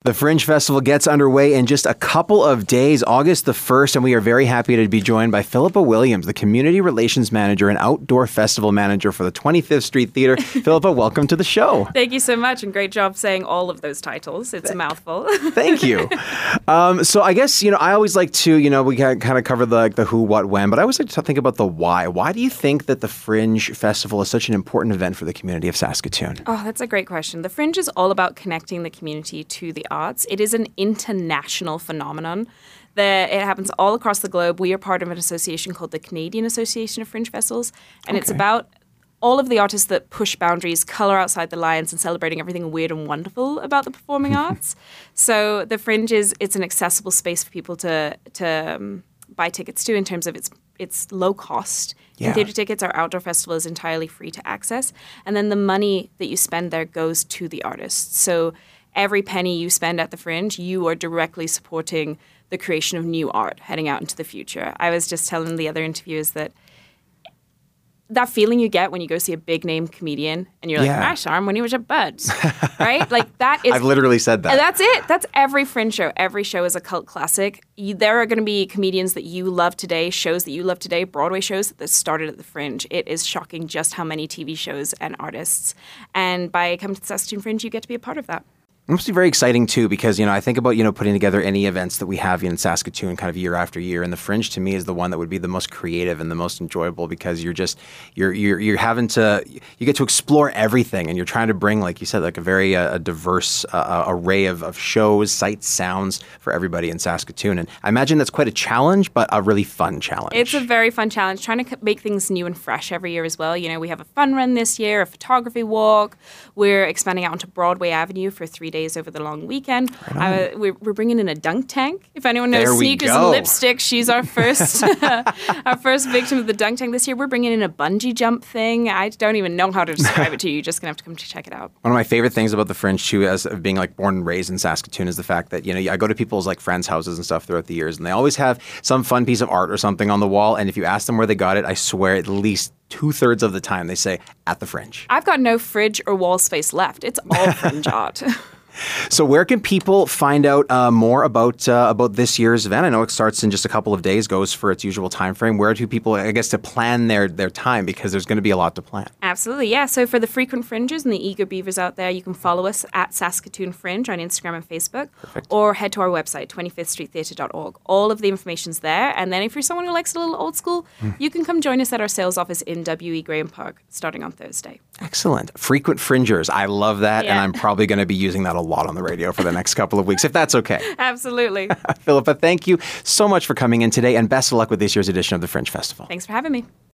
The Fringe Festival gets underway in just a couple of days, August the 1st, and we are very happy to be joined by Philippa Williams, the Community Relations Manager and Outdoor Festival Manager for the 25th Street Theatre. Philippa, welcome to the show. Thank you so much, and great job saying all of those titles. It's a mouthful. Thank you. So I guess, I always like to, we kind of cover the who, what, when, but I always like to think about the why. Why do you think that the Fringe Festival is such an important event for the community of Saskatoon? Oh, that's a great question. The Fringe is all about connecting the community to the arts. It is an international phenomenon. It happens all across the globe. We are part of an association called the Canadian Association of Fringe Festivals, and it's about all of the artists that push boundaries, color outside the lines, and celebrating everything weird and wonderful about the performing arts. So the Fringe it's an accessible space for people to buy tickets to in terms of it's low cost. Yeah. Theatre tickets, our outdoor festival is entirely free to access. And then the money that you spend there goes to the artists. So every penny you spend at the Fringe, you are directly supporting the creation of new art heading out into the future. I was just telling the other interviewers that feeling you get when you go see a big name comedian and you're like, gosh, Arm, when he was at Bud's, right? Like that is... I've literally said that. And that's it. That's every Fringe show. Every show is a cult classic. There are going to be comedians that you love today, shows that you love today, Broadway shows that started at the Fringe. It is shocking just how many TV shows and artists. And by coming to the Saskatoon Fringe, you get to be a part of that. It must be very exciting, too, because, I think about, putting together any events that we have in Saskatoon kind of year after year. And the Fringe, to me, is the one that would be the most creative and the most enjoyable because you're having to, you get to explore everything and you're trying to bring, like you said, like a very diverse array of shows, sights, sounds for everybody in Saskatoon. And I imagine that's quite a challenge, but a really fun challenge. It's a very fun challenge, trying to make things new and fresh every year as well. We have a fun run this year, a photography walk. We're expanding out onto Broadway Avenue for 3 days over the long weekend. Right we're bringing in a dunk tank. If anyone knows sneakers and lipstick, she's our first our first victim of the dunk tank this year. We're bringing in a bungee jump thing. I don't even know how to describe it to you. You're just going to have to come to check it out. One of my favorite things about the Fringe, too, as of being like born and raised in Saskatoon, is the fact that, I go to people's like friends' houses and stuff throughout the years, and they always have some fun piece of art or something on the wall. And if you ask them where they got it, I swear at least 2/3 of the time they say at the Fringe. I've got no fridge or wall space left. It's all Fringe art. So where can people find out more about this year's event? I know it starts in just a couple of days, goes for its usual time frame. Where do people, I guess, to plan their time? Because there's going to be a lot to plan. Absolutely, yeah. So for the frequent Fringers and the eager beavers out there, you can follow us at Saskatoon Fringe on Instagram and Facebook. Perfect. Or head to our website, 25thstreettheatre.org. All of the information's there. And then if you're someone who likes a little old school, you can come join us at our sales office in W.E. Graham Park starting on Thursday. Excellent. Frequent Fringers. I love that. Yeah. And I'm probably going to be using that a lot on the radio for the next couple of weeks, if that's okay. Absolutely. Philippa, thank you so much for coming in today, and best of luck with this year's edition of the Fringe Festival. Thanks for having me.